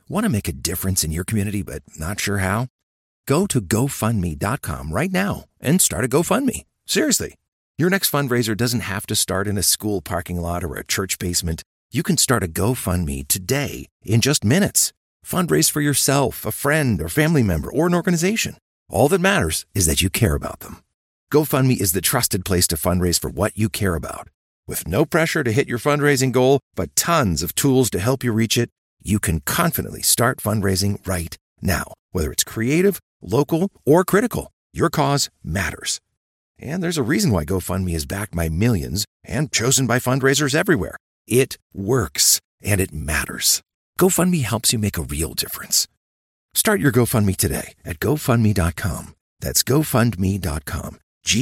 Want to make a difference in your community but not sure how? Go to GoFundMe.com right now and start a GoFundMe. Seriously. Your next fundraiser doesn't have to start in a school parking lot or a church basement. You can start a GoFundMe today in just minutes. Fundraise for yourself, a friend, or family member, or an organization. All that matters is that you care about them. GoFundMe is the trusted place to fundraise for what you care about. With no pressure to hit your fundraising goal, but tons of tools to help you reach it, you can confidently start fundraising right now. Whether it's creative, local, or critical, your cause matters. And there's a reason why GoFundMe is backed by millions and chosen by fundraisers everywhere. It works, and it matters. GoFundMe helps you make a real difference. Start your GoFundMe today at GoFundMe.com. That's GoFundMe.com.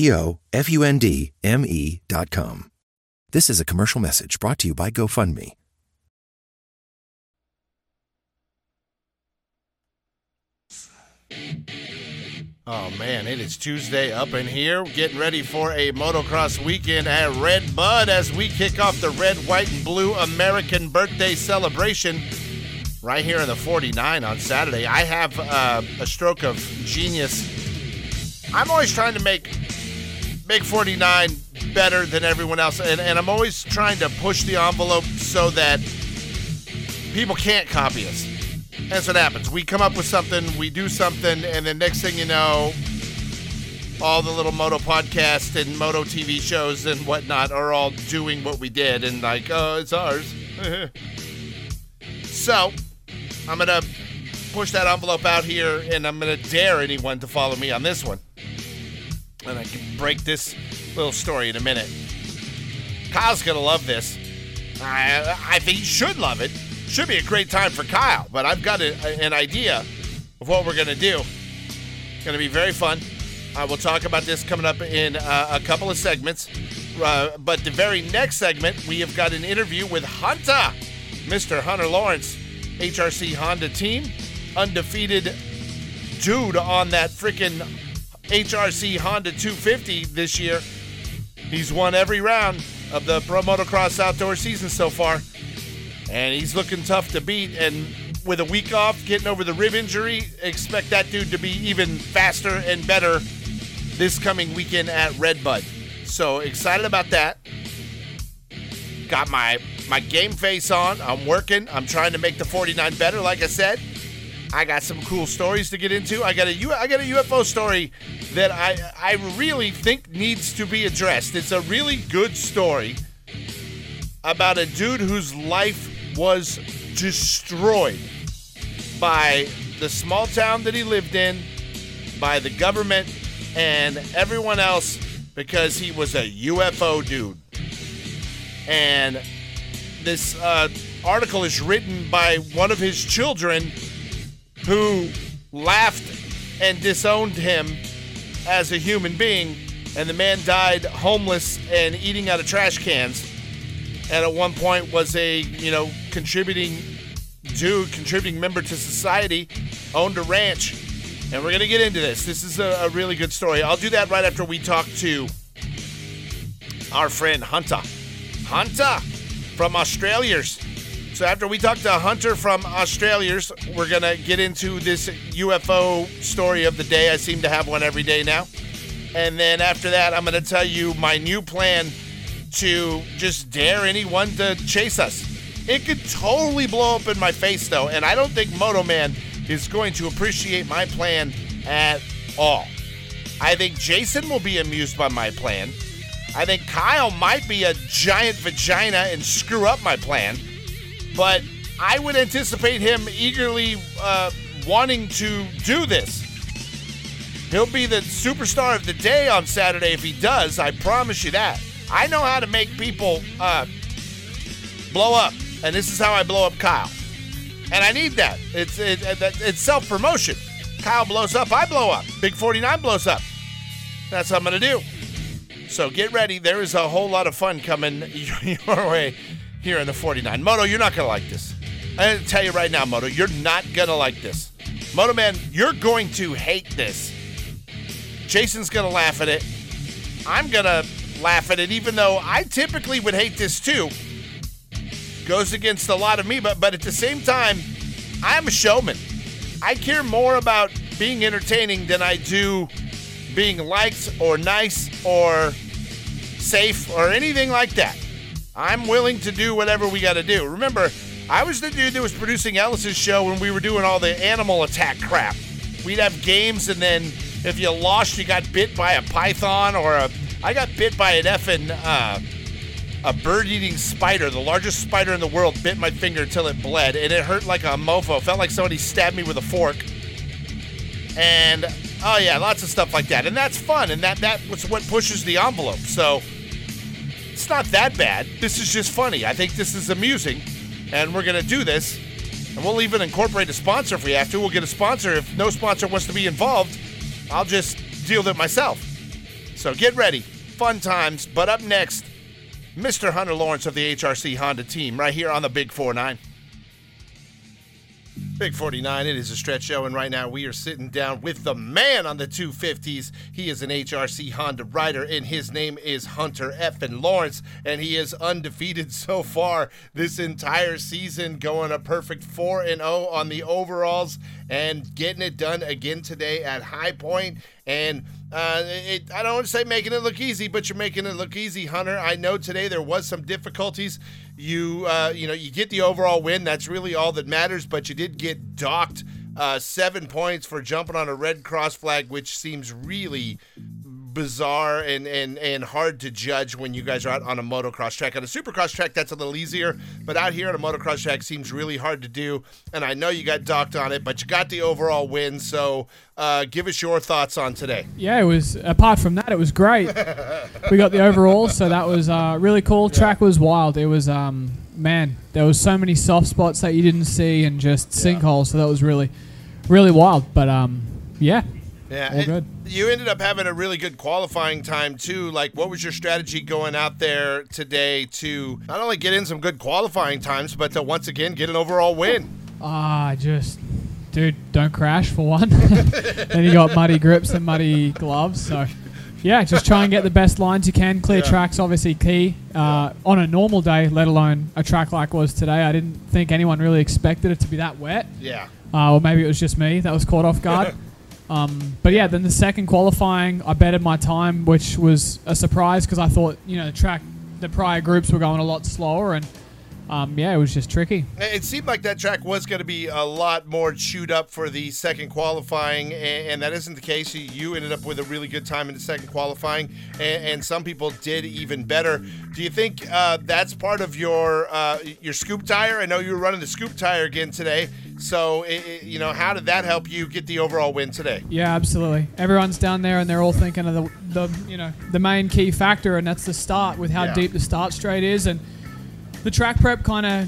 GoFundMe.com. This is a commercial message brought to you by GoFundMe. Oh man, it is Tuesday up in here, getting ready for a motocross weekend at Red Bud as we kick off the red, white, and blue American birthday celebration right here in the 49 on Saturday. I have a stroke of genius. I'm always trying to make 49 better than everyone else, and I'm always trying to push the envelope so that people can't copy us. That's what happens. We come up with something, we do something, and then next thing you know, all the little moto podcasts and moto TV shows and whatnot are all doing what we did, and like, oh, it's ours. So, I'm going to push that envelope out here, and I'm going to dare anyone to follow me on this one. And I can break this little story in a minute. Kyle's going to love this. I think he should love it. Should be a great time for Kyle, but I've got an idea of what we're going to do. Going to be very fun. We'll talk about this coming up in a couple of segments. But the very next segment, we have got an interview with Hunter, Mr. Hunter Lawrence, HRC Honda team. Undefeated dude on that freaking HRC Honda 250 this year. He's won every round of the Pro Motocross Outdoor season so far. And he's looking tough to beat. And with a week off, getting over the rib injury, expect that dude to be even faster and better this coming weekend at Red Bud. So excited about that. Got my game face on. I'm working. I'm trying to make the 49 better, like I said. I got some cool stories to get into. I got a UFO story that I really think needs to be addressed. It's a really good story about a dude whose life was destroyed by the small town that he lived in, by the government, and everyone else because he was a UFO dude. And this article is written by one of his children who laughed and disowned him as a human being, and the man died homeless and eating out of trash cans. And at one point was a, contributing member to society, owned a ranch. And we're going to get into this. This is a really good story. I'll do that right after we talk to our friend Hunter. Hunter from Australia's. So after we talk to Hunter from Australia's, we're going to get into this UFO story of the day. I seem to have one every day now. And then after that, I'm going to tell you my new plan to just dare anyone to chase us. It could totally blow up in my face, though, and I don't think Moto Man is going to appreciate my plan at all. I think Jason will be amused by my plan. I think Kyle might be a giant vagina and screw up my plan, but I would anticipate him eagerly wanting to do this. He'll be the superstar of the day on Saturday if he does, I promise you that. I know how to make people blow up, and this is how I blow up Kyle. And I need that. It's self-promotion. Kyle blows up, I blow up. Big 49 blows up. That's what I'm going to do. So get ready. There is a whole lot of fun coming your way here in the 49. Moto, you're not going to like this. I'm going to tell you right now, Moto, you're not going to like this. Moto Man, you're going to hate this. Jason's going to laugh at it. I'm going to laugh at it, even though I typically would hate this too. Goes against a lot of me, but at the same time, I'm a showman. I care more about being entertaining than I do being liked or nice or safe or anything like that. I'm willing to do whatever we got to do. Remember, I was the dude that was producing Ellis's show when we were doing all the animal attack crap. We'd have games, and then if you lost, you got bit by a python I got bit by an effing a bird-eating spider. The largest spider in the world bit my finger until it bled, and it hurt like a mofo. Felt like somebody stabbed me with a fork. And, oh yeah, lots of stuff like that. And that's fun, and that was what pushes the envelope. So, it's not that bad. This is just funny. I think this is amusing, and we're going to do this. And we'll even incorporate a sponsor if we have to. We'll get a sponsor. If no sponsor wants to be involved, I'll just deal with it myself. So get ready. Fun times. But up next, Mr. Hunter Lawrence of the HRC Honda team right here on the Big 49. Big 49, it is a stretch show, and right now we are sitting down with the man on the 250s. He is an HRC Honda rider, and his name is Hunter effing Lawrence, and he is undefeated so far this entire season, going a perfect 4-0 on the overalls, and getting it done again today at High Point. And I don't want to say making it look easy, but you're making it look easy, Hunter. I know today there was some difficulties. You get the overall win. That's really all that matters, but you did get docked 7 points for jumping on a red cross flag, which seems really bizarre and hard to judge when you guys are out on a motocross track. On a supercross track, that's a little easier, but out here on a motocross track seems really hard to do, and I know you got docked on it, but you got the overall win, so give us your thoughts on today. Yeah, it was, apart from that, it was great. We got the overall, so that was really cool. Yeah. Track was wild. It was, man, there was so many soft spots that you didn't see and just sinkholes, so that was really, really wild, but yeah. Yeah, all good. You ended up having a really good qualifying time, too. Like, what was your strategy going out there today to not only get in some good qualifying times, but to once again get an overall win? Dude, don't crash for one. Then you got muddy grips and muddy gloves. So, yeah, just try and get the best lines you can. Clear track's obviously key. On a normal day, let alone a track like was today. I didn't think anyone really expected it to be that wet. Yeah. Or maybe it was just me that was caught off guard. But yeah, then the second qualifying, I betted my time, which was a surprise because I thought, the prior groups were going a lot slower, and it was just tricky. It seemed like that track was going to be a lot more chewed up for the second qualifying, and that isn't the case. You ended up with a really good time in the second qualifying, and some people did even better. Do you think that's part of your scoop tire? I know you were running the scoop tire again today. So, how did that help you get the overall win today? Yeah, absolutely. Everyone's down there, and they're all thinking of the main key factor, and that's the start, with how deep the start straight is. And the track prep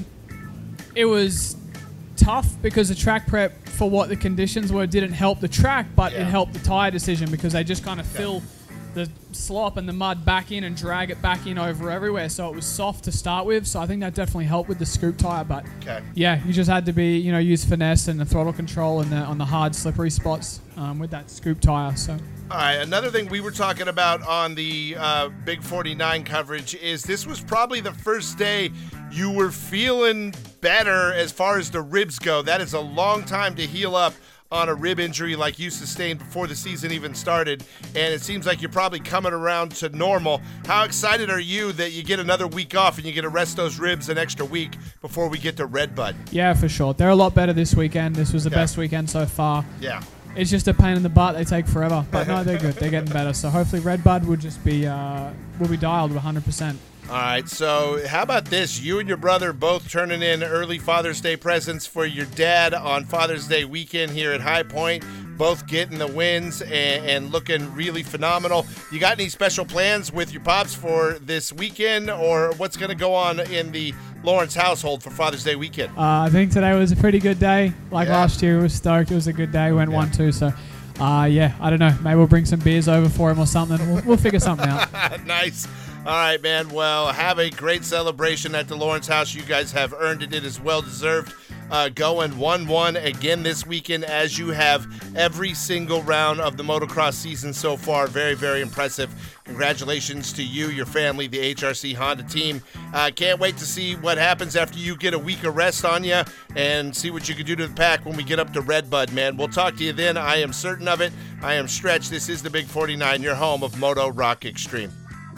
it was tough because the track prep for what the conditions were didn't help the track, but it helped the tire decision because they just kind of fill the slop and the mud back in and drag it back in over everywhere. So it was soft to start with. So I think that definitely helped with the scoop tire. But yeah, you just had to be, use finesse and the throttle control and on the hard slippery spots with that scoop tire. So. All right, another thing we were talking about on the Big 49 coverage is this was probably the first day you were feeling better as far as the ribs go. That is a long time to heal up on a rib injury like you sustained before the season even started, and it seems like you're probably coming around to normal. How excited are you that you get another week off and you get to rest those ribs an extra week before we get to Redbud? Yeah, for sure. They're a lot better this weekend. This was the best weekend so far. Yeah. It's just a pain in the butt. They take forever. But no, they're good. They're getting better. So hopefully Redbud will just be dialed 100%. All right, so how about this? You and your brother both turning in early Father's Day presents for your dad on Father's Day weekend here at High Point. Both getting the wins and looking really phenomenal. You got any special plans with your pops for this weekend, or what's going to go on in the Lawrence household for Father's Day weekend? I think today was a pretty good day. Last year, we were stoked. It was a good day. We went 1-2, so... I don't know. Maybe we'll bring some beers over for him or something. We'll figure something out. Nice. All right, man. Well, have a great celebration at the Lawrence house. You guys have earned it. It is well deserved. going 1-1 again this weekend, as you have every single round of the motocross season so far. Very, very impressive. Congratulations to you, your family, the HRC Honda team. Can't wait to see what happens after you get a week of rest on you and see what you can do to the pack when we get up to Redbud, man. We'll talk to you then. I am certain of it. I am Stretch. This is the Big 49, your home of Moto Rock Extreme.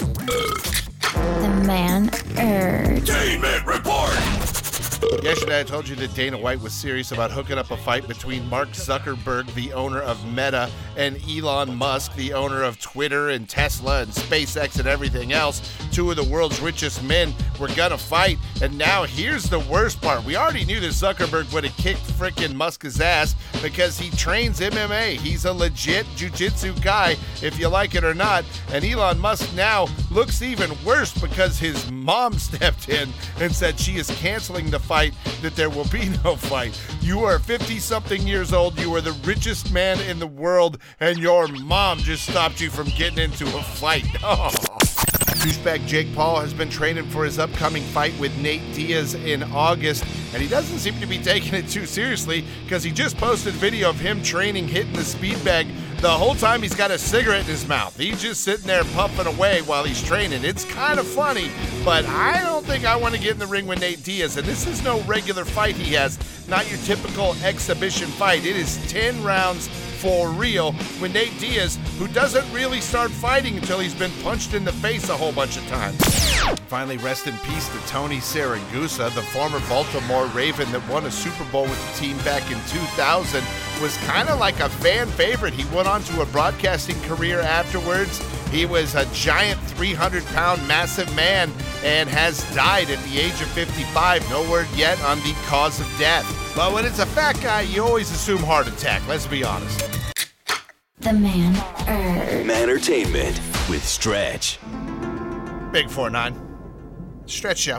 The Man Urge. Entertainment Report. Yesterday, I told you that Dana White was serious about hooking up a fight between Mark Zuckerberg, the owner of Meta, and Elon Musk, the owner of Twitter and Tesla and SpaceX and everything else. Two of the world's richest men were gonna fight, and now here's the worst part. We already knew that Zuckerberg would have kicked frickin' Musk's ass because he trains MMA. He's a legit jiu-jitsu guy, if you like it or not. And Elon Musk now looks even worse because his mom stepped in and said she is canceling the fight, that there will be no fight. You are 50-something years old, you are the richest man in the world, and your mom just stopped you from getting into a fight. Oh. Douchebag Jake Paul has been training for his upcoming fight with Nate Diaz in August, and he doesn't seem to be taking it too seriously because he just posted a video of him training, hitting the speed bag. The whole time he's got a cigarette in his mouth. He's just sitting there puffing away while he's training. It's kind of funny, but I don't think I want to get in the ring with Nate Diaz, and this is no regular fight he has, not your typical exhibition fight. It is 10 rounds for real with Nate Diaz, who doesn't really start fighting until he's been punched in the face a whole bunch of times. Finally, rest in peace to Tony Siragusa, the former Baltimore Raven that won a Super Bowl with the team back in 2000, was kind of like a fan favorite. He went on to a broadcasting career afterwards. He was a giant 300-pound massive man and has died at the age of 55. No word yet on the cause of death. But when it's a fat guy, you always assume heart attack, let's be honest. The Man Urge. Entertainment with Stretch. Big 4-9. Stretch Show.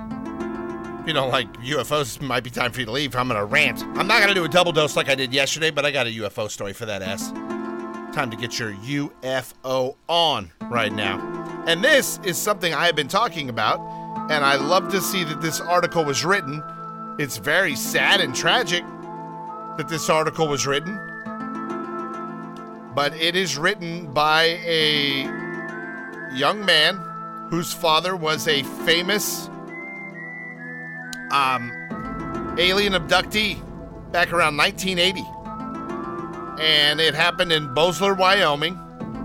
If you don't like UFOs, it might be time for you to leave. I'm going to rant. I'm not going to do a double dose like I did yesterday, but I got a UFO story for that ass. Time to get your UFO on right now. And this is something I have been talking about, and I love to see that this article was written. It's very sad and tragic that this article was written, but it is written by a young man whose father was a famous alien abductee back around 1980. And it happened in Bozeler, Wyoming.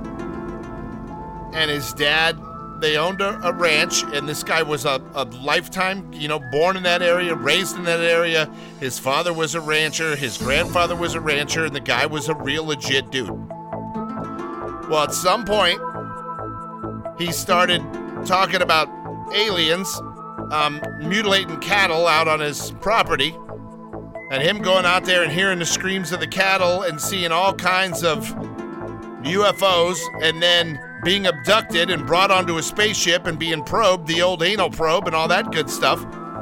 And his dad, they owned a ranch, and this guy was a lifetime, born in that area, raised in that area. His father was a rancher, his grandfather was a rancher, and the guy was a real legit dude. Well, at some point, he started talking about aliens mutilating cattle out on his property, and him going out there and hearing the screams of the cattle and seeing all kinds of UFOs, and then being abducted and brought onto a spaceship and being probed, the old anal probe and all that good stuff.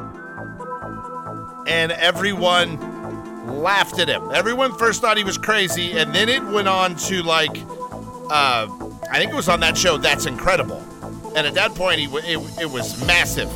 And everyone laughed at him. Everyone first thought he was crazy, and then it went on to I think it was on that show, That's Incredible. And at that point, it was massive.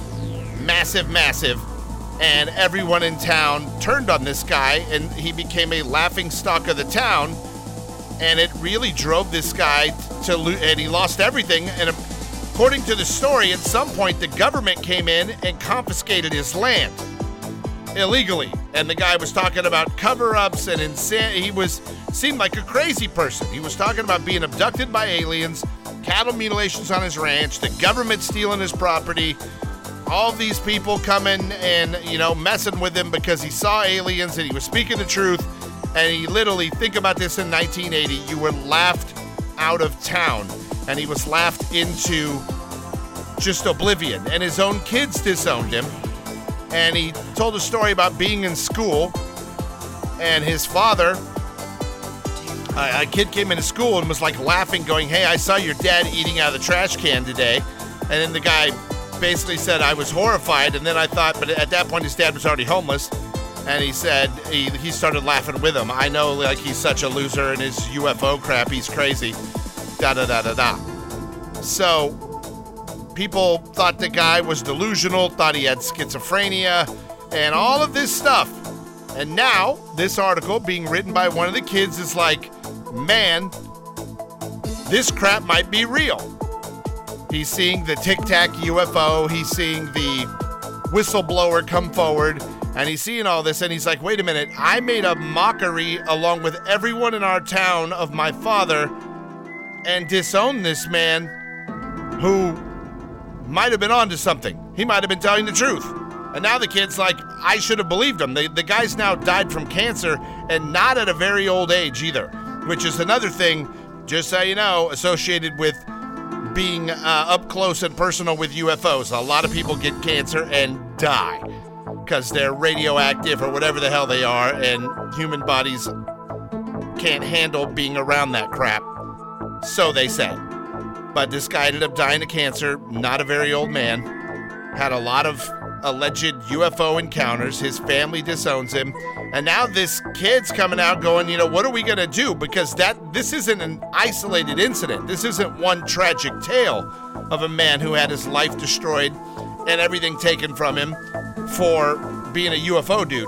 And everyone in town turned on this guy, and he became a laughingstock of the town. And it really drove this guy and he lost everything. And according to the story, at some point, the government came in and confiscated his land illegally. And the guy was talking about cover-ups and insanity. He seemed like a crazy person. He was talking about being abducted by aliens, cattle mutilations on his ranch, the government stealing his property, all these people coming and, messing with him because he saw aliens and he was speaking the truth. And he literally, think about this, in 1980, you were laughed out of town. And he was laughed into just oblivion. And his own kids disowned him. And he told a story about being in school. And his father, a kid came into school and was laughing, going, "Hey, I saw your dad eating out of the trash can today." And then the guy basically said, "I was horrified." And then I thought, but at that point his dad was already homeless. And he said, he started laughing with him. "I know, he's such a loser and his UFO crap, he's crazy. Da-da-da-da-da." So people thought the guy was delusional, thought he had schizophrenia, and all of this stuff. And now, this article being written by one of the kids is like, man, this crap might be real. He's seeing the Tic Tac UFO. He's seeing the whistleblower come forward. And he's seeing all this, and he's like, wait a minute. I made a mockery along with everyone in our town of my father and disowned this man who might have been onto something. He might have been telling the truth. And now the kid's like, I should have believed him. The guy's now died from cancer, and not at a very old age either, which is another thing, just so you know, associated with being up close and personal with UFOs. A lot of people get cancer and die because they're radioactive or whatever the hell they are, and human bodies can't handle being around that crap. So they say. But this guy ended up dying of cancer, not a very old man, had a lot of alleged UFO encounters. His family disowns him. And now this kid's coming out going, what are we going to do? Because this isn't an isolated incident. This isn't one tragic tale of a man who had his life destroyed and everything taken from him for being a UFO dude.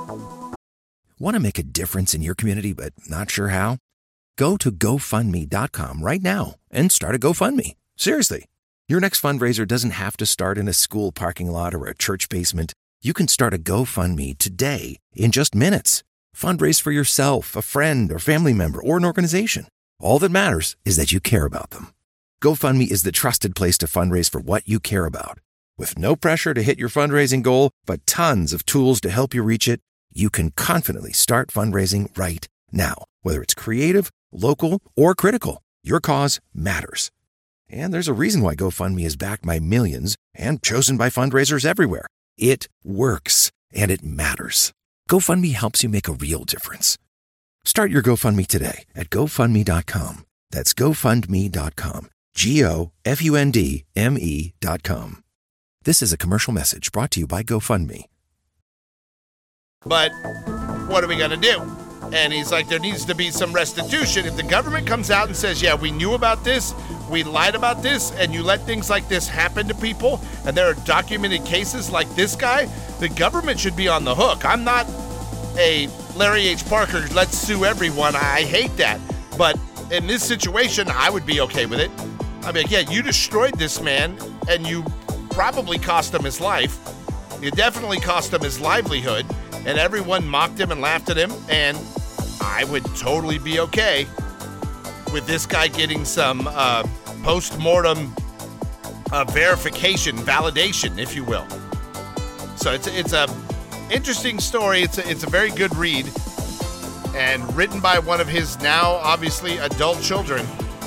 Want to make a difference in your community but not sure how? Go to GoFundMe.com right now and start a GoFundMe. Seriously. Your next fundraiser doesn't have to start in a school parking lot or a church basement. You can start a GoFundMe today in just minutes. Fundraise for yourself, a friend, or family member, or an organization. All that matters is that you care about them. GoFundMe is the trusted place to fundraise for what you care about. With no pressure to hit your fundraising goal, but tons of tools to help you reach it, you can confidently start fundraising right now. Whether it's creative, local, or critical, your cause matters. And there's a reason why GoFundMe is backed by millions and chosen by fundraisers everywhere. It works, and it matters. GoFundMe helps you make a real difference. Start your GoFundMe today at GoFundMe.com. That's GoFundMe.com. GoFundMe.com. This is a commercial message brought to you by GoFundMe. But what are we going to do? And he's like, there needs to be some restitution. If the government comes out and says, yeah, we knew about this, we lied about this, and you let things like this happen to people, and there are documented cases like this guy, the government should be on the hook. I'm not a Larry H. Parker, let's sue everyone. I hate that. But in this situation, I would be okay with it. I mean, yeah, you destroyed this man, and you probably cost him his life. You definitely cost him his livelihood, and everyone mocked him and laughed at him, and I would totally be okay with this guy getting some post-mortem verification, validation, if you will. So it's a interesting story. It's a very good read, and written by one of his now obviously adult children.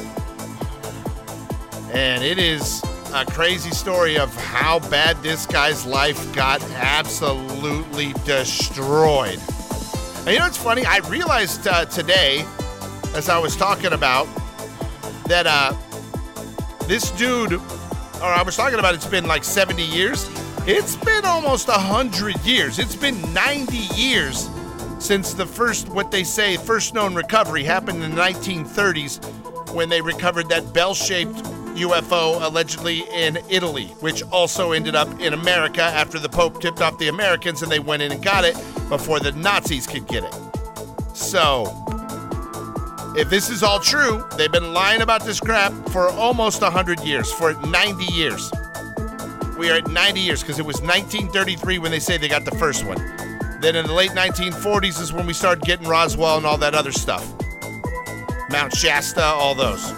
And it is a crazy story of how bad this guy's life got absolutely destroyed. And you know what's funny? I realized today, as I was talking about, that this dude, or I was talking about it's been like 70 years. It's been almost 100 years. It's been 90 years since the first known recovery happened in the 1930s when they recovered that bell-shaped UFO allegedly in Italy, which also ended up in America after the Pope tipped off the Americans and they went in and got it before the Nazis could get it. So, if this is all true, they've been lying about this crap for almost 100 years, for 90 years. We are at 90 years because it was 1933 when they say they got the first one. Then in the late 1940s is when we started getting Roswell and all that other stuff. Mount Shasta, all those.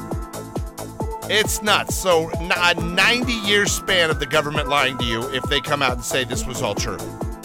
It's nuts. So a 90-year span of the government lying to you if they come out and say this was all true.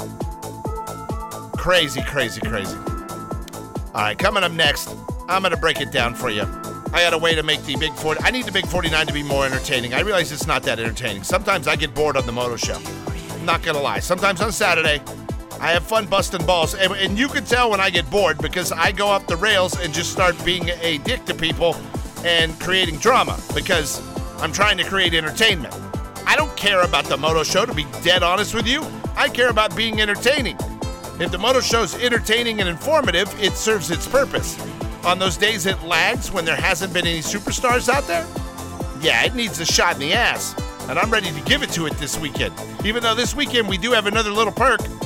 Crazy, crazy, crazy. All right, coming up next, I'm going to break it down for you. I got a way to make the Big 40. I need the Big 49 to be more entertaining. I realize it's not that entertaining. Sometimes I get bored on the Moto Show. I'm not going to lie. Sometimes on Saturday, I have fun busting balls. And you can tell when I get bored because I go off the rails and just start being a dick to people and creating drama because I'm trying to create entertainment. I don't care about the Moto Show, to be dead honest with you. I care about being entertaining. If the Moto Show's entertaining and informative, it serves its purpose. On those days it lags when there hasn't been any superstars out there, yeah, it needs a shot in the ass. And I'm ready to give it to it this weekend. Even though this weekend we do have another little perk.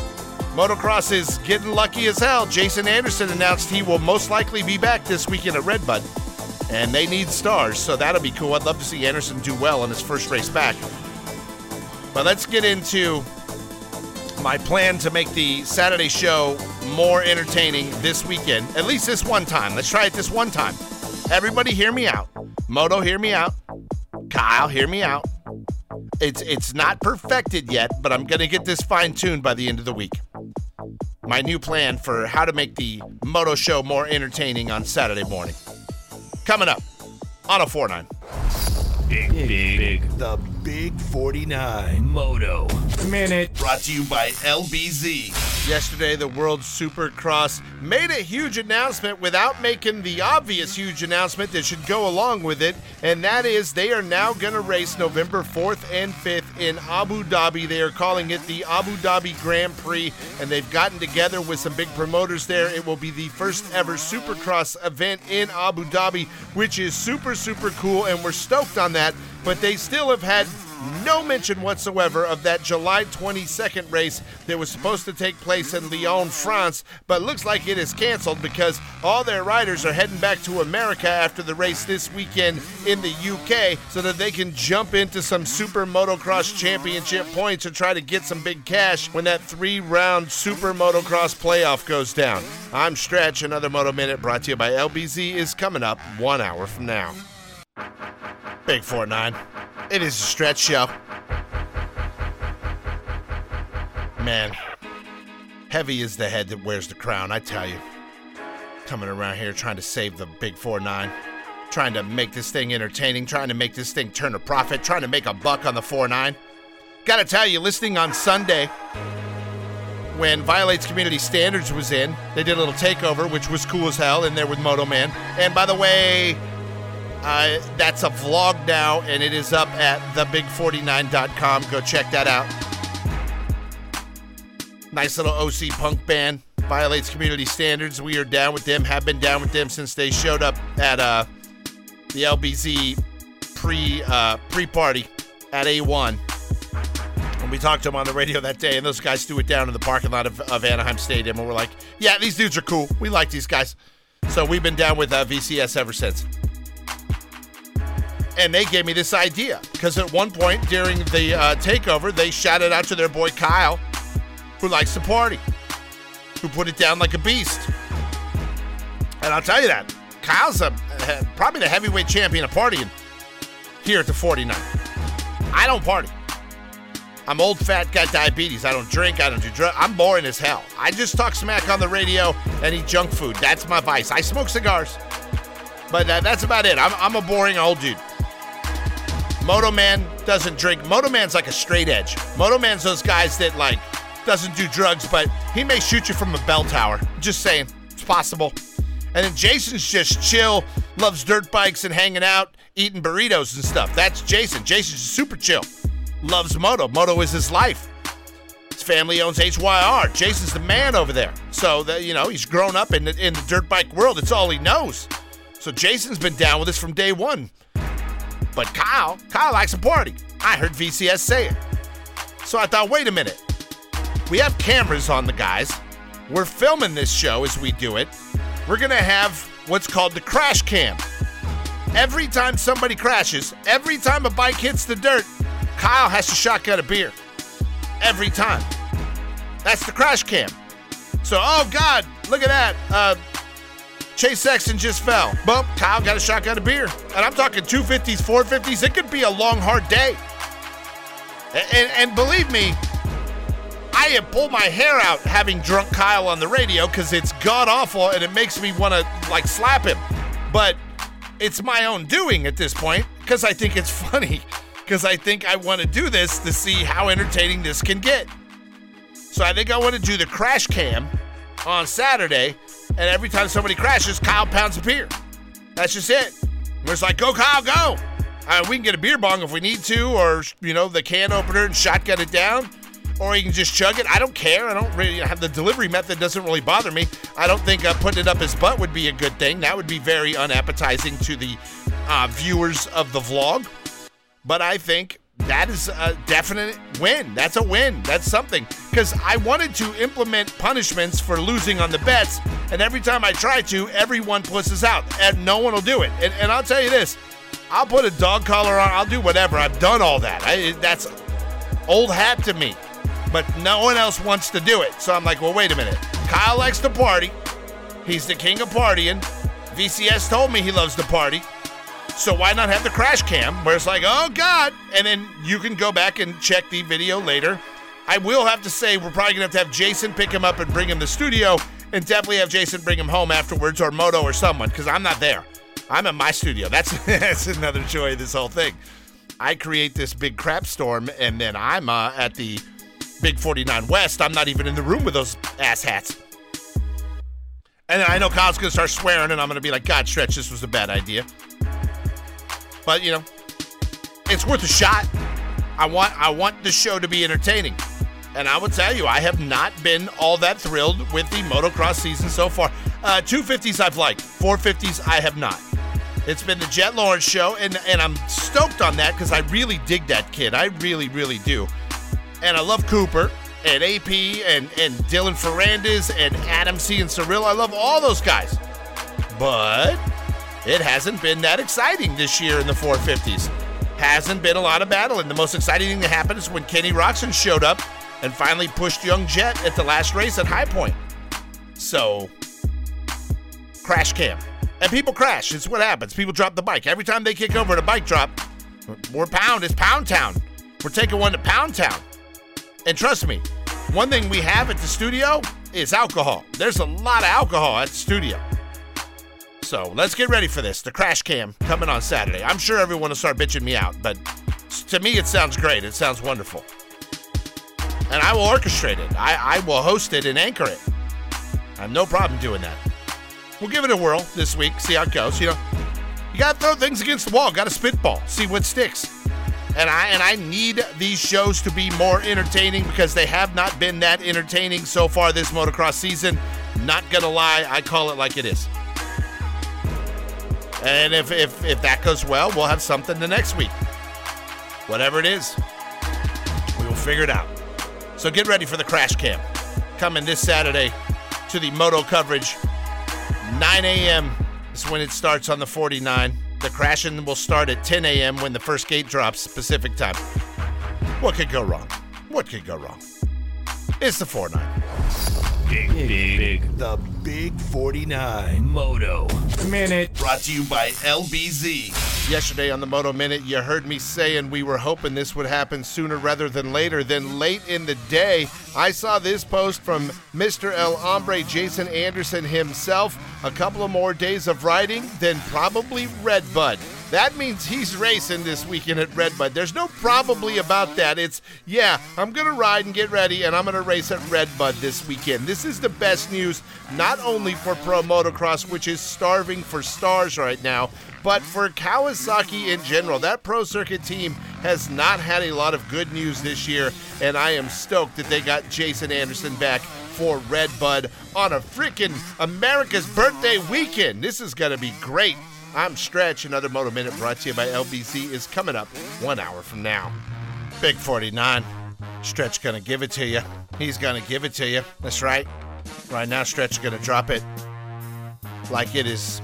Motocross is getting lucky as hell. Jason Anderson announced he will most likely be back this weekend at Redbud, and they need stars, so that'll be cool. I'd love to see Anderson do well in his first race back. But let's get into my plan to make the Saturday show more entertaining this weekend, at least this one time. Let's try it this one time. Everybody hear me out. Moto, hear me out. Kyle, hear me out. It's not perfected yet, but I'm going to get this fine-tuned by the end of the week. My new plan for how to make the Moto show more entertaining on Saturday morning. Coming up on a 4-9. Big. The Big 49 Moto Minute. brought to you by LBZ. Yesterday, the World Supercross made a huge announcement without making the obvious huge announcement that should go along with it, and that is they are now going to race November 4th and 5th in Abu Dhabi. They are calling it the Abu Dhabi Grand Prix, and they've gotten together with some big promoters there. It will be the first ever Supercross event in Abu Dhabi, which is super, super cool, and we're stoked on that, but they still have had no mention whatsoever of that July 22nd race that was supposed to take place in Lyon, France, but looks like it is canceled because all their riders are heading back to America after the race this weekend in the UK so that they can jump into some Super Motocross Championship points and try to get some big cash when that 3-round Super Motocross playoff goes down. I'm Stretch. Another Moto Minute brought to you by LBZ is coming up 1 hour from now. Big 4-9. It is a Stretch show. Man, heavy is the head that wears the crown, I tell you. Coming around here trying to save the Big 4-9, trying to make this thing entertaining, trying to make this thing turn a profit, trying to make a buck on the 4-9. Gotta tell you, listening on Sunday, when Violates Community Standards was in, they did a little takeover, which was cool as hell, in there with Moto Man. And by the way, that's a vlog now, and it is up at thebig49.com. Go check that out. Nice little OC punk band. Violates Community Standards. We are down with them, have been down with them since they showed up at the LBZ pre-party at A1. And we talked to them on the radio that day, and those guys threw it down in the parking lot of Anaheim Stadium, and we're like, yeah, these dudes are cool. We like these guys. So we've been down with VCS ever since. And they gave me this idea, because at one point during the takeover, they shouted out to their boy Kyle, who likes to party, who put it down like a beast. And I'll tell you that, Kyle's probably the heavyweight champion of partying here at the 49. I don't party. I'm old, fat, got diabetes. I don't drink, I don't do drugs. I'm boring as hell. I just talk smack on the radio and eat junk food. That's my vice. I smoke cigars, but that's about it. I'm a boring old dude. Moto Man doesn't drink. Moto Man's like a straight edge. Moto Man's those guys that, like, doesn't do drugs, but he may shoot you from a bell tower. Just saying. It's possible. And then Jason's just chill, loves dirt bikes and hanging out, eating burritos and stuff. That's Jason. Jason's super chill. Loves moto. Moto is his life. His family owns HYR. Jason's the man over there. So, he's grown up in the dirt bike world. It's all he knows. So Jason's been down with us from day one. But Kyle likes to party. I heard VCS say it. So I thought, wait a minute. We have cameras on the guys. We're filming this show as we do it. We're going to have what's called the crash cam. Every time somebody crashes, every time a bike hits the dirt, Kyle has to shotgun a beer. Every time. That's the crash cam. So, oh God, look at that. Chase Sexton just fell. Bump, Kyle got a shotgun of beer. And I'm talking 250s, 450s. It could be a long, hard day. And believe me, I have pulled my hair out having drunk Kyle on the radio because it's god-awful and it makes me want to, slap him. But it's my own doing at this point because I think it's funny. Because I think I want to do this to see how entertaining this can get. So I think I want to do the crash cam on Saturday. And every time somebody crashes, Kyle pounds a beer. That's just it. We're just like, go, Kyle, go. We can get a beer bong if we need to, or, the can opener and shotgun it down. Or you can just chug it. I don't care. I don't really have the delivery method. Doesn't really bother me. I don't think putting it up his butt would be a good thing. That would be very unappetizing to the viewers of the vlog. But I think that is a definite win. That's a win. That's something. Because I wanted to implement punishments for losing on the bets, and every time I try to, everyone pusses out, and no one will do it. And I'll tell you this, I'll put a dog collar on, I'll do whatever. I've done all that. That's old hat to me. But no one else wants to do it. So I'm like, well, wait a minute. Kyle likes to party. He's the king of partying. VCS told me he loves to party. So why not have the crash cam where it's like, oh, God. And then you can go back and check the video later. I will have to say we're probably going to have Jason pick him up and bring him to the studio, and definitely have Jason bring him home afterwards, or Moto or someone, because I'm not there. I'm at my studio. That's another joy of this whole thing. I create this big crap storm, and then I'm at the Big 49 West. I'm not even in the room with those ass hats. And then I know Kyle's going to start swearing, and I'm going to be like, God, Stretch, this was a bad idea. But, you know, it's worth a shot. I want the show to be entertaining. And I will tell you, I have not been all that thrilled with the motocross season so far. 250s I've liked. 450s I have not. It's been the Jet Lawrence show, and I'm stoked on that because I really dig that kid. I really, really do. And I love Cooper and AP and Dylan Ferrandis and Adam C. and Cyril. I love all those guys. But it hasn't been that exciting this year in the 450s. Hasn't been a lot of battling. The most exciting thing that happened is when Kenny Roczen showed up and finally pushed young Jet at the last race at High Point. So, crash cam. And people crash. It's what happens. People drop the bike. Every time they kick over at a bike drop, it's Pound Town. We're taking one to Pound Town. And trust me, one thing we have at the studio is alcohol. There's a lot of alcohol at the studio. So let's get ready for this. The crash cam coming on Saturday. I'm sure everyone will start bitching me out, but to me it sounds great. It sounds wonderful. And I will orchestrate it. I will host it and anchor it. I have no problem doing that. We'll give it a whirl this week, see how it goes. You know, you got to throw things against the wall. Got to spitball, see what sticks. And I need these shows to be more entertaining because they have not been that entertaining so far this motocross season. Not going to lie, I call it like it is. And if that goes well, we'll have something the next week. Whatever it is, we will figure it out. So get ready for the crash cam. Coming this Saturday to the moto coverage. 9 a.m. is when it starts on the 49. The crashing will start at 10 a.m. when the first gate drops Pacific time. What could go wrong? What could go wrong? It's the 49. Big. The Big 49 Moto Minute. Brought to you by LBZ. Yesterday on the Moto Minute, you heard me saying we were hoping this would happen sooner rather than later. Then late in the day, I saw this post from Mr. El Hombre, Jason Anderson himself. A couple of more days of riding, then probably Redbud. That means he's racing this weekend at Redbud. There's no probably about that. It's, yeah, I'm going to ride and get ready, and I'm going to race at Redbud this weekend. This is the best news, not only for pro motocross, which is starving for stars right now, but for Kawasaki in general. That pro circuit team has not had a lot of good news this year, and I am stoked that they got Jason Anderson back for Redbud on a freaking America's birthday weekend. This is going to be great. I'm Stretch. Another Moto Minute brought to you by LBZ is coming up 1 hour from now. Big 49. Stretch going to give it to you. He's going to give it to you. That's right. Right now, Stretch is going to drop it like it is.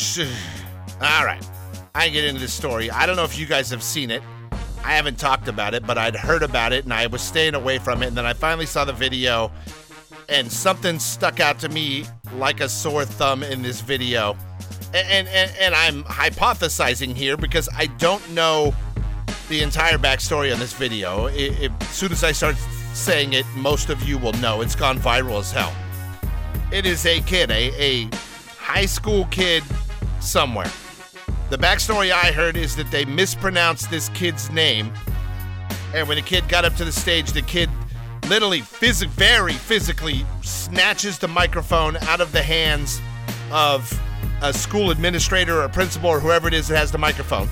All right. I get into this story. I don't know if you guys have seen it. I haven't talked about it, but I'd heard about it, and I was staying away from it, and then I finally saw the video, and something stuck out to me like a sore thumb in this video. And I'm hypothesizing here because I don't know the entire backstory on this video. As soon as I start saying it, most of you will know. It's gone viral as hell. It is a kid, a high school kid somewhere. The backstory I heard is that they mispronounced this kid's name, and when the kid got up to the stage, the kid literally very physically snatches the microphone out of the hands of a school administrator or a principal or whoever it is that has the microphone,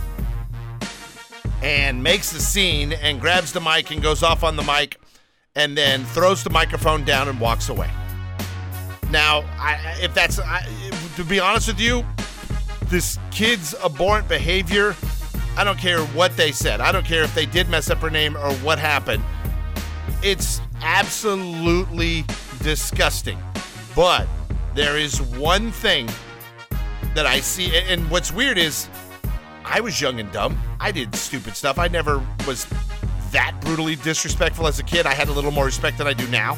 and makes the scene and grabs the mic and goes off on the mic and then throws the microphone down and walks away. Now, to be honest with you, this kid's abhorrent behavior, I don't care what they said. I don't care if they did mess up her name or what happened. It's absolutely disgusting. But there is one thing that I see, and what's weird is I was young and dumb. I did stupid stuff. I never was that brutally disrespectful as a kid. I had a little more respect than I do now.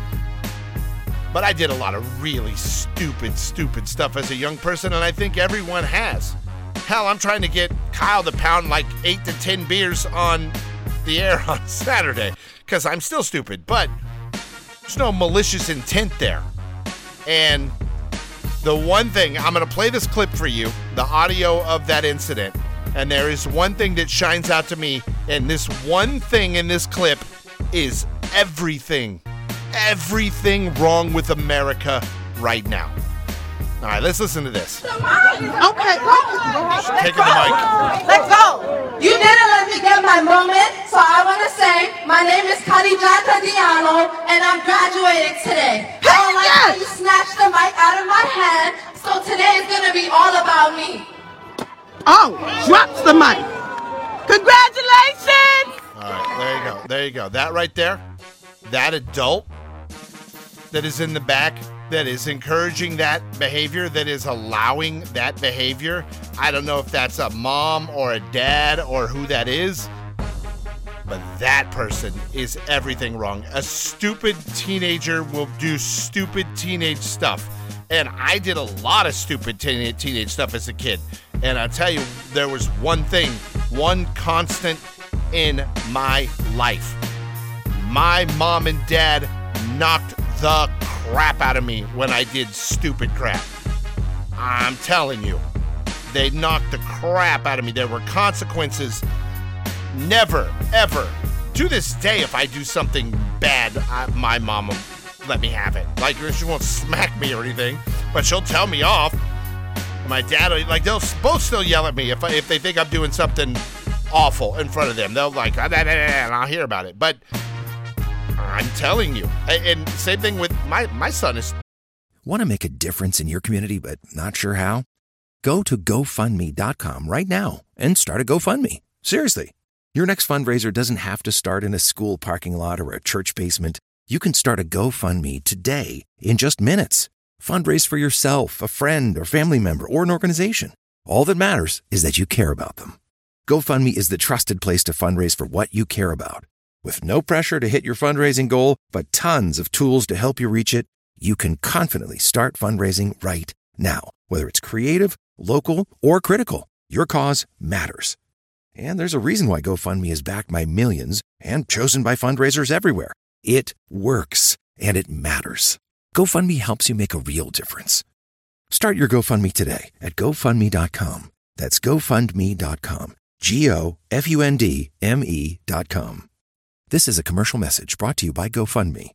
But I did a lot of really stupid stuff as a young person, and I think everyone has. Hell, I'm trying to get Kyle to pound like 8 to 10 beers on the air on Saturday because I'm still stupid, but there's no malicious intent there. And the one thing, I'm going to play this clip for you, the audio of that incident, and there is one thing that shines out to me, and this one thing in this clip is everything wrong with America right now. All right, let's listen to this. Okay, Taking the mic. let's go. You didn't let me get my moment, so I want to say my name is Khadijata Diallo, and I'm graduating today. I don't like how you snatched the mic out of my hand, so today is going to be all about me. Oh, drops the mic. Congratulations! All right, there you go. That right there, that adult that is in the back, that is encouraging that behavior, that is allowing that behavior. I don't know if that's a mom or a dad or who that is, but that person is everything wrong. A stupid teenager will do stupid teenage stuff. And I did a lot of stupid teenage stuff as a kid. And I'll tell you, there was one thing, one constant in my life. My mom and dad knocked the crap out of me when I did stupid crap. I'm telling you, they knocked the crap out of me. There were consequences. Never, ever. To this day, if I do something bad, my mom will let me have it. Like, she won't smack me or anything, but she'll tell me off. My dad, like, they'll both still yell at me if they think I'm doing something awful in front of them. They'll like, and I'll hear about it. But I'm telling you, and same thing with my son is. Want to make a difference in your community but not sure how? Go to GoFundMe.com right now and start a GoFundMe. Seriously. Your next fundraiser doesn't have to start in a school parking lot or a church basement. You can start a GoFundMe today in just minutes. Fundraise for yourself, a friend or family member, or an organization. All that matters is that you care about them. GoFundMe is the trusted place to fundraise for what you care about. With no pressure to hit your fundraising goal, but tons of tools to help you reach it, you can confidently start fundraising right now. Whether it's creative, local, or critical, your cause matters. And there's a reason why GoFundMe is backed by millions and chosen by fundraisers everywhere. It works, and it matters. GoFundMe helps you make a real difference. Start your GoFundMe today at GoFundMe.com. That's GoFundMe.com. GoFundMe.com. This is a commercial message brought to you by GoFundMe.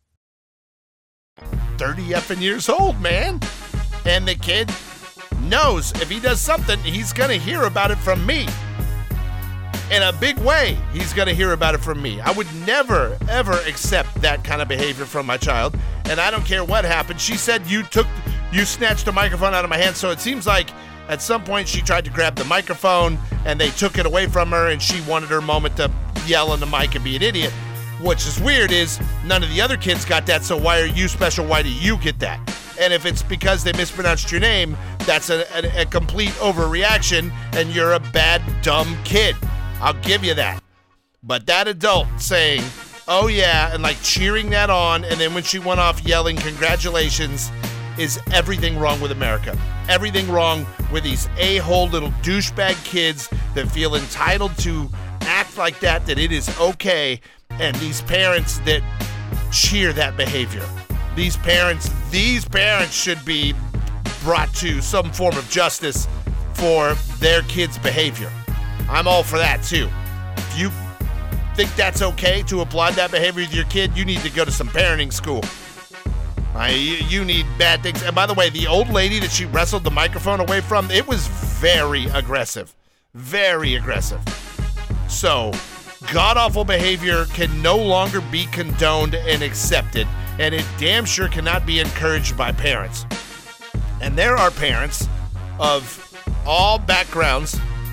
30 effing years old, man. And the kid knows if he does something, he's going to hear about it from me. In a big way, he's going to hear about it from me. I would never, ever accept that kind of behavior from my child. And I don't care what happened. She said you snatched a microphone out of my hand. So it seems like at some point she tried to grab the microphone and they took it away from her and she wanted her moment to yell on the mic and be an idiot. Which is weird is none of the other kids got that. So why are you special? Why do you get that? And if it's because they mispronounced your name, that's a complete overreaction and you're a bad, dumb kid. I'll give you that. But that adult saying, oh yeah, and like cheering that on, and then when she went off yelling congratulations, is everything wrong with America. Everything wrong with these a-hole little douchebag kids that feel entitled to act like that it is okay, and these parents that cheer that behavior. These parents should be brought to some form of justice for their kids' behavior. I'm all for that, too. If you think that's okay to applaud that behavior with your kid, you need to go to some parenting school. You need bad things. And by the way, the old lady that she wrestled the microphone away from, it was very aggressive. Very aggressive. So, god-awful behavior can no longer be condoned and accepted, and it damn sure cannot be encouraged by parents. And there are parents of all backgrounds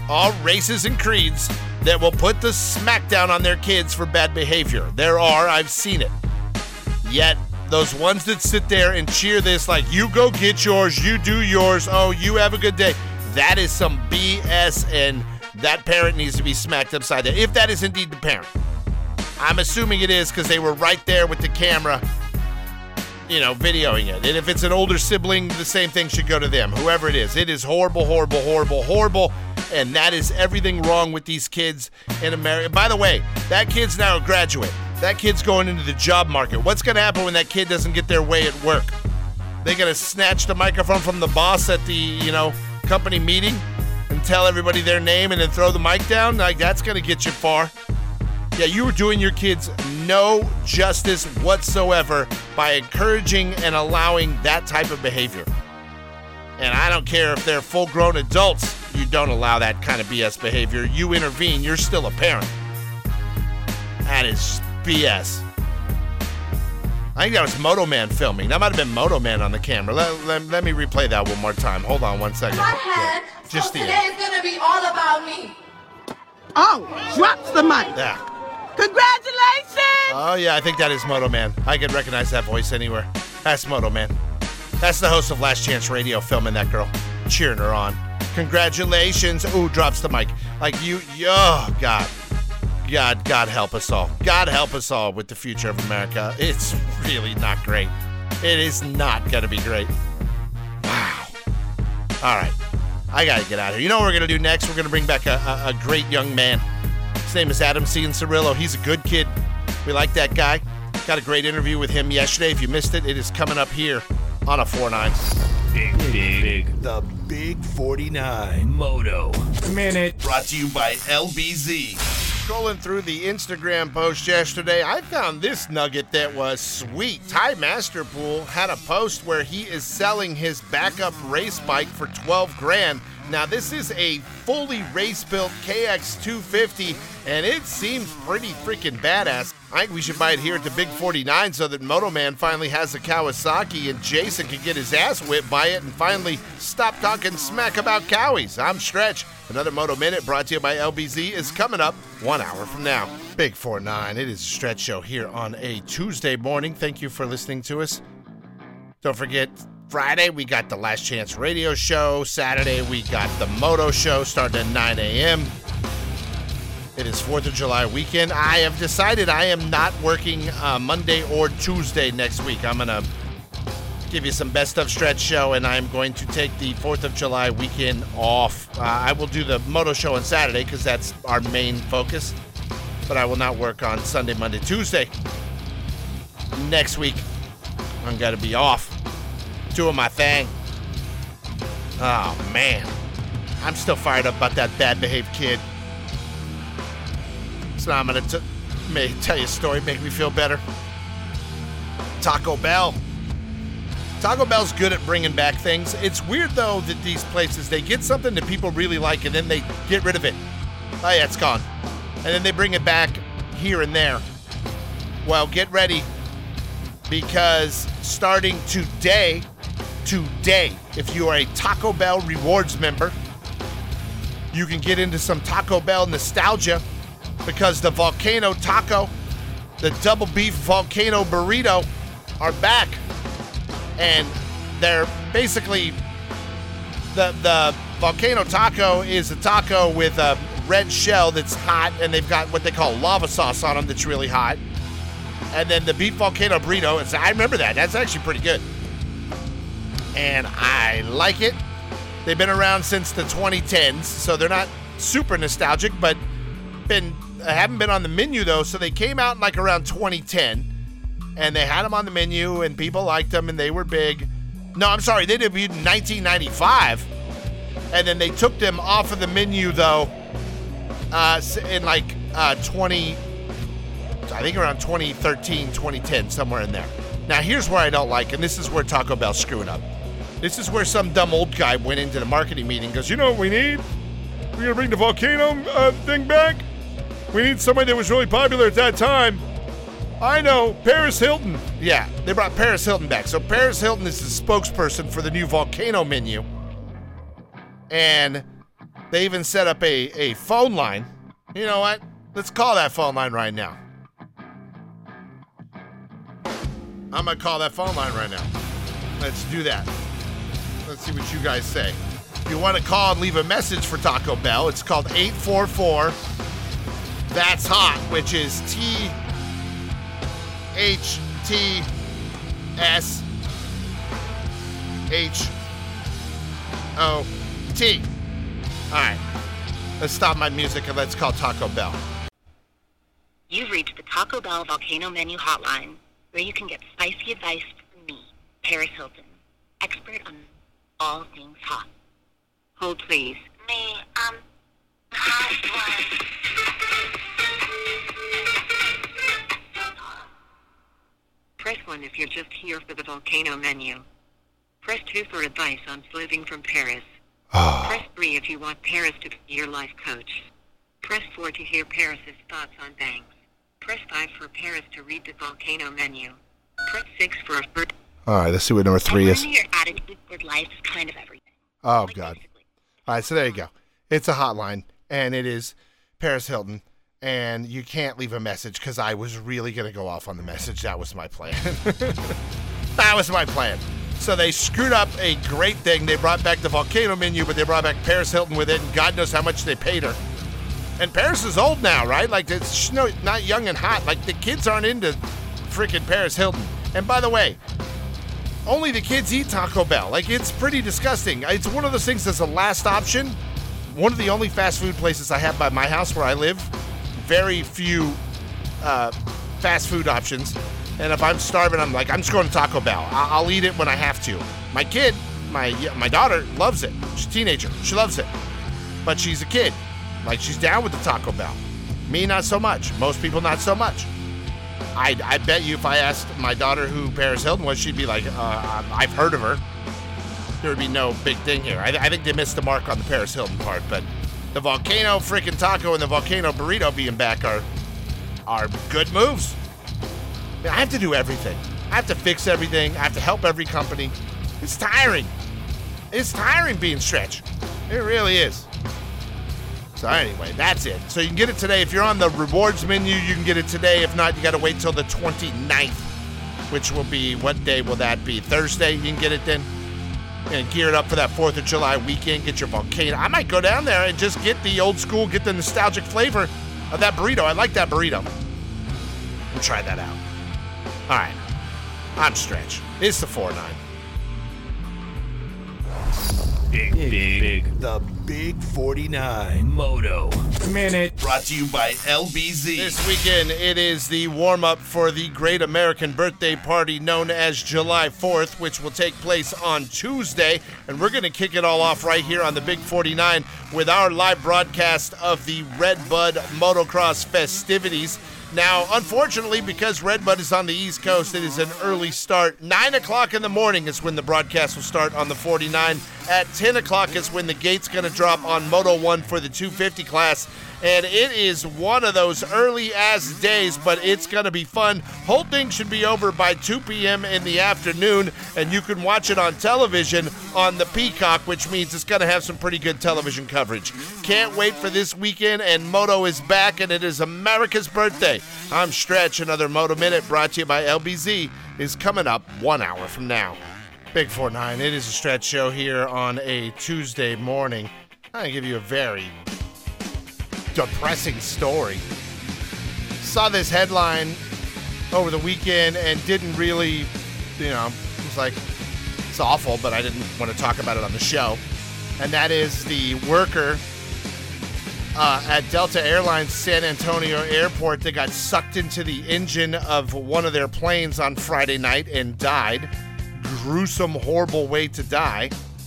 all races and creeds, that will put the smackdown on their kids for bad behavior. There are, I've seen it. Yet, those ones that sit there and cheer this like, you go get yours, you do yours, oh, you have a good day. That is some BS, and that parent needs to be smacked upside the head, if that is indeed the parent. I'm assuming it is because they were right there with the camera, videoing it. And if it's an older sibling, the same thing should go to them, whoever it is. It is horrible, horrible, horrible, horrible. And that is everything wrong with these kids in America. By the way, that kid's now a graduate. That kid's going into the job market. What's going to happen when that kid doesn't get their way at work? They going to snatch the microphone from the boss at the, company meeting and tell everybody their name and then throw the mic down? Like, that's going to get you far. Yeah, you were doing your kids no justice whatsoever by encouraging and allowing that type of behavior. And I don't care if they're full-grown adults, you don't allow that kind of BS behavior. You intervene, you're still a parent. That is BS. I think that was Moto Man filming. That might have been Moto Man on the camera. Let me replay that one more time. Hold on 1 second. My head. Yeah, just so today is going to be all about me. Oh, drops the mic. Yeah. Congratulations! Oh, yeah, I think that is Moto Man. I can recognize that voice anywhere. That's Moto Man. That's the host of Last Chance Radio filming that girl, cheering her on. Congratulations. Ooh, drops the mic. Like oh, God. God help us all. God help us all with the future of America. It's really not great. It is not going to be great. Wow. All right. I got to get out of here. You know what we're going to do next? We're going to bring back a great young man. His name is Adam Cianciarillo. He's a good kid. We like that guy. Got a great interview with him yesterday. If you missed it, it is coming up here on a 4-9. Big. The Big 49 Moto Minute. Brought to you by LBZ. Scrolling through the Instagram post yesterday, I found this nugget that was sweet. Ty Masterpool had a post where he is selling his backup race bike for $12,000. Now, this is a fully race-built KX250, and it seems pretty freaking badass. I think we should buy it here at the Big 49 so that Moto Man finally has a Kawasaki and Jason can get his ass whipped by it and finally stop talking smack about Cowies. I'm Stretch. Another Moto Minute brought to you by LBZ is coming up 1 hour from now. Big 49, it is a Stretch Show here on a Tuesday morning. Thank you for listening to us. Don't forget, Friday, we got the Last Chance Radio Show. Saturday, we got the Moto Show starting at 9 a.m. It is 4th of July weekend. I have decided I am not working Monday or Tuesday next week. I'm going to give you some Best of Stretch Show, and I'm going to take the 4th of July weekend off. I will do the Moto Show on Saturday because that's our main focus, but I will not work on Sunday, Monday, Tuesday. Next week, I'm going to be off. Doing my thing. Oh, man. I'm still fired up about that bad behaved kid. So now I'm going to tell you a story, make me feel better. Taco Bell. Taco Bell's good at bringing back things. It's weird, though, that these places, they get something that people really like and then they get rid of it. Oh, yeah, it's gone. And then they bring it back here and there. Well, get ready, because starting today, if you are a Taco Bell Rewards member, you can get into some Taco Bell nostalgia because the Volcano Taco, the double beef Volcano burrito are back. And they're basically, the Volcano Taco is a taco with a red shell that's hot, and they've got what they call lava sauce on them that's really hot. And then the beef Volcano burrito, I remember that. That's actually pretty good. And I like it. They've been around since the 2010s, so they're not super nostalgic, but haven't been on the menu, though. So they came out in like around 2010, and they had them on the menu, and people liked them, and they were big. No, I'm sorry, they debuted in 1995, and then they took them off of the menu, though, in like I think around 2013, 2010, somewhere in there. Now, here's where I don't like, and this is where Taco Bell's screwing up. This is where some dumb old guy went into the marketing meeting and goes, you know what we need? We're going to bring the Volcano thing back. We need somebody that was really popular at that time. I know, Paris Hilton. Yeah, they brought Paris Hilton back. So Paris Hilton is the spokesperson for the new Volcano menu. And They even set up a phone line. You know what? Let's call that phone line right now. I'm going to call that phone line right now. Let's do that. Let's see what you guys say. If you want to call and leave a message for Taco Bell, it's called 844 That's Hot, which is THTSHOT. All right. Let's stop my music and let's call Taco Bell. You've reached the Taco Bell Volcano Menu Hotline, where you can get spicy advice from me, Paris Hilton, expert on all things hot. Hold, please. Me, hot Press 1 if you're just here for the volcano menu. Press 2 for advice on living from Paris. Press 3 if you want Paris to be your life coach. Press 4 to hear Paris's thoughts on banks. Press 5 for Paris to read the volcano menu. Press 6 for a first. All right, let's see what number 3 is. Your attitude toward life is kind of everything. Oh, God. All right, so there you go. It's a hotline, and it is Paris Hilton, and you can't leave a message because I was really going to go off on the message. That was my plan. That was my plan. So they screwed up a great thing. They brought back the volcano menu, but they brought back Paris Hilton with it, and God knows how much they paid her. And Paris is old now, right? Like, it's not young and hot. Like, the kids aren't into freaking Paris Hilton. And by the way, only the kids eat Taco Bell. Like, it's pretty disgusting. It's one of those things that's a last option. One of the only fast food places I have by my house where I live. Very few fast food options. And if I'm starving, I'm just going to Taco Bell. I'll eat it when I have to. My kid, my daughter, loves it. She's a teenager. She loves it. But she's a kid. Like, she's down with the Taco Bell. Me, not so much. Most people, not so much. I bet you if I asked my daughter who Paris Hilton was, she'd be like, I've heard of her. There would be no big thing here. I think they missed the mark on the Paris Hilton part, but the volcano freaking taco and the volcano burrito being back are good moves. I have to do everything. I have to fix everything. I have to help every company. It's tiring. It's tiring being Stretch. It really is. So anyway, that's it. So you can get it today. If you're on the rewards menu, you can get it today. If not, you got to wait till the 29th, which will be, what day will that be? Thursday, you can get it then. And gear it up for that 4th of July weekend. Get your volcano. I might go down there and just get the old school, get the nostalgic flavor of that burrito. I like that burrito. We'll try that out. All right. I'm Stretch. It's the 4-9. Big. The Big 49 Moto Minute. Brought to you by LBZ. This weekend, it is the warm-up for the Great American Birthday Party known as July 4th, which will take place on Tuesday. And we're going to kick it all off right here on the Big 49 with our live broadcast of the Redbud Motocross festivities. Now, unfortunately, because Redbud is on the East Coast, it is an early start. 9 o'clock in the morning is when the broadcast will start on the 49. At 10 o'clock is when the gate's going to drop on Moto 1 for the 250 class. And it is one of those early-ass days, but it's going to be fun. Whole thing should be over by 2 p.m. in the afternoon, and you can watch it on television on the Peacock, which means it's going to have some pretty good television coverage. Can't wait for this weekend, and Moto is back, and it is America's birthday. I'm Stretch. Another Moto Minute brought to you by LBZ is coming up 1 hour from now. Big 4-9, it is a Stretch show here on a Tuesday morning. I'm going to give you a very depressing story. Saw this headline over the weekend and didn't really, it's like, it's awful, but I didn't want to talk about it on the show. And that is the worker at Delta Airlines San Antonio Airport that got sucked into the engine of one of their planes on Friday night and died. Gruesome, horrible way to die.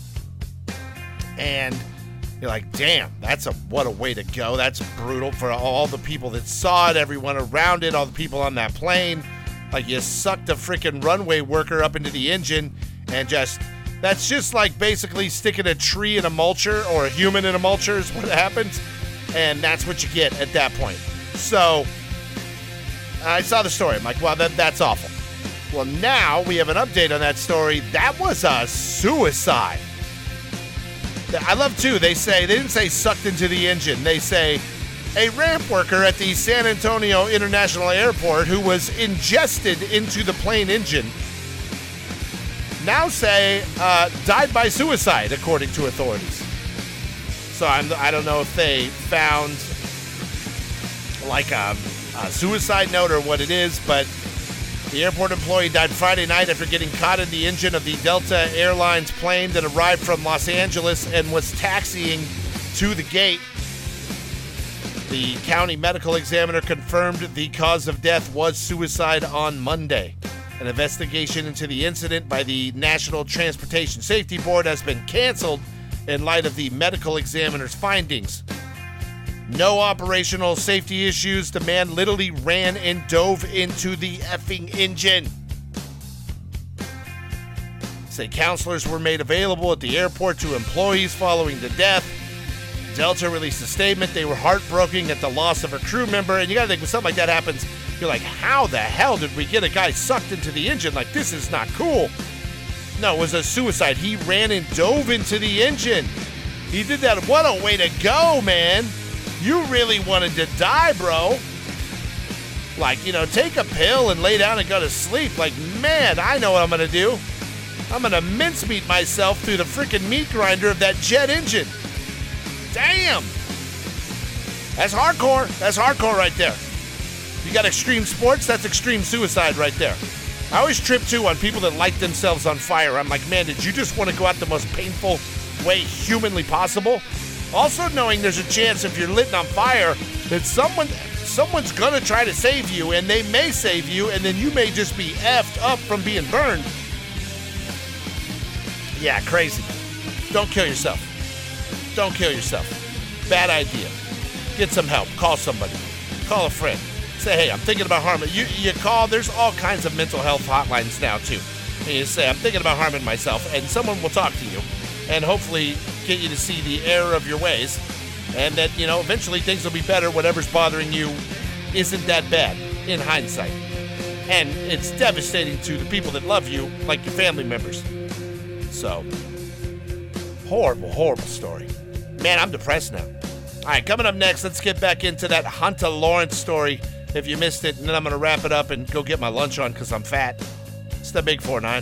And you're like, damn, what a way to go. That's brutal for all the people that saw it, everyone around it, all the people on that plane. Like, you sucked a freaking runway worker up into the engine and that's just like basically sticking a tree in a mulcher or a human in a mulcher is what happens. And that's what you get at that point. So I saw the story. I'm like, well, that's awful. Well, now we have an update on that story. That was a suicide. I love, too, they didn't say sucked into the engine. They say a ramp worker at the San Antonio International Airport who was ingested into the plane engine now say died by suicide, according to authorities. So I don't know if they found like a suicide note or what it is, but the airport employee died Friday night after getting caught in the engine of the Delta Airlines plane that arrived from Los Angeles and was taxiing to the gate. The county medical examiner confirmed the cause of death was suicide on Monday. An investigation into the incident by the National Transportation Safety Board has been canceled in light of the medical examiner's findings. No operational safety issues. The man literally ran and dove into the effing engine. Say counselors were made available at the airport to employees following the death. Delta released a statement. They were heartbroken at the loss of a crew member. And you gotta think, when something like that happens, you're like, how the hell did we get a guy sucked into the engine? Like, this is not cool. No, it was a suicide. He ran and dove into the engine. He did that. What a way to go, man. You really wanted to die, bro. Like, take a pill and lay down and go to sleep. Like, man, I know what I'm going to do. I'm going to mincemeat myself through the freaking meat grinder of that jet engine. Damn. That's hardcore. That's hardcore right there. You got extreme sports, that's extreme suicide right there. I always trip, too, on people that light themselves on fire. I'm like, man, did you just want to go out the most painful way humanly possible? Also knowing there's a chance if you're lit on fire that someone's going to try to save you, and they may save you, and then you may just be effed up from being burned. Yeah, crazy. Don't kill yourself. Don't kill yourself. Bad idea. Get some help. Call somebody. Call a friend. Say, hey, I'm thinking about harming. You call, there's all kinds of mental health hotlines now, too. And you say, I'm thinking about harming myself, and someone will talk to you and hopefully get you to see the error of your ways, and that, eventually things will be better. Whatever's bothering you isn't that bad in hindsight. And it's devastating to the people that love you, like your family members. So, horrible, horrible story. Man, I'm depressed now. All right, coming up next, let's get back into that Hunter Lawrence story. If you missed it, and then I'm going to wrap it up and go get my lunch on because I'm fat. It's the Big 4-9.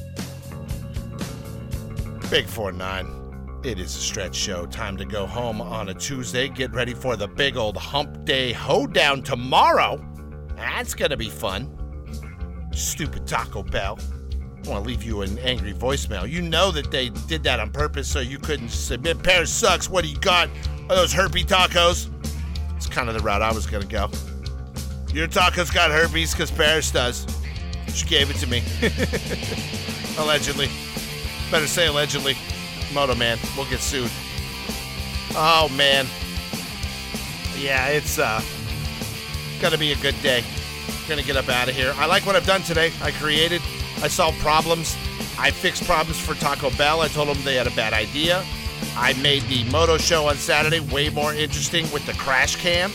Big 4-9. It is a stretch show. Time to go home on a Tuesday. Get ready for the big old hump day hoedown tomorrow. That's going to be fun. Stupid Taco Bell. I want to leave you an angry voicemail. You know that they did that on purpose so you couldn't submit. Paris sucks. What do you got? Are those herpy tacos? It's kind of the route I was going to go. Your tacos got herpes because Paris does. She gave it to me. Allegedly. Better say allegedly. Moto Man will get sued. Oh, man. Yeah, it's going to be a good day. Going to get up out of here. I like what I've done today. I solved problems. I fixed problems for Taco Bell. I told them they had a bad idea. I made the Moto Show on Saturday way more interesting with the crash cam.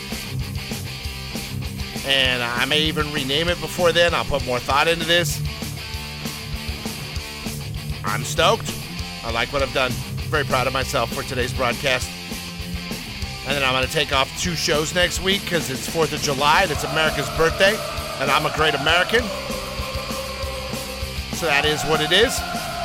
And I may even rename it before then. I'll put more thought into this. I'm stoked. I like what I've done. Very proud of myself for today's broadcast. And then I'm going to take off 2 shows next week because it's 4th of July and it's America's birthday. And I'm a great American. So that is what it is.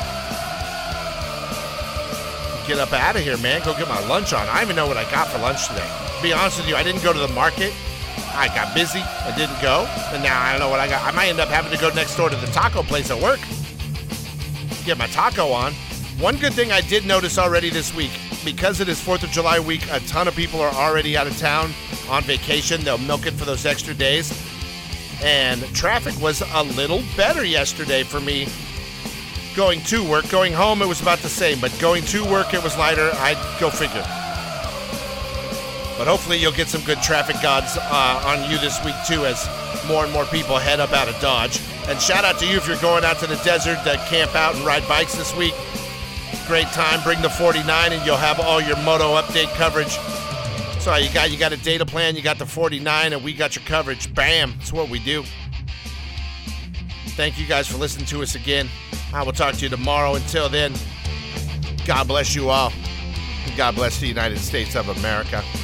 Get up out of here, man. Go get my lunch on. I don't even know what I got for lunch today. To be honest with you, I didn't go to the market. I got busy. I didn't go. And now I don't know what I got. I might end up having to go next door to the taco place at work. Get my taco on. One good thing I did notice already this week, because it is 4th of July week, a ton of people are already out of town on vacation. They'll milk it for those extra days. And traffic was a little better yesterday for me going to work. Going home, it was about the same, but going to work, it was lighter. I'd go figure. But hopefully you'll get some good traffic gods on you this week, too, as more and more people head up out of Dodge. And shout out to you if you're going out to the desert to camp out and ride bikes this week. Great time. Bring the 49 and you'll have all your moto update coverage. So you got a data plan, you got the 49, and we got your coverage. Bam. That's what we do. Thank you guys for listening to us again. I will talk to you tomorrow. Until then, God bless you all. God bless the United States of America.